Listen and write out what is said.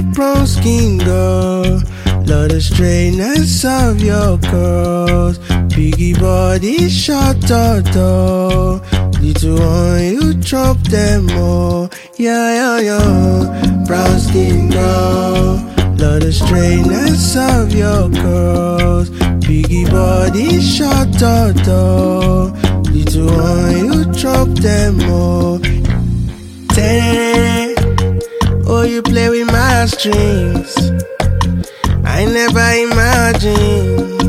my brown skin, girl. Love the straightness of your curls. Biggie body, short turtle. Little one, you drop them all. Yeah. Brown skin, girl. Love the straightness of your curls. Biggie body, short turtle. Little one, you drop them all. Oh, you play with my strings. I never imagined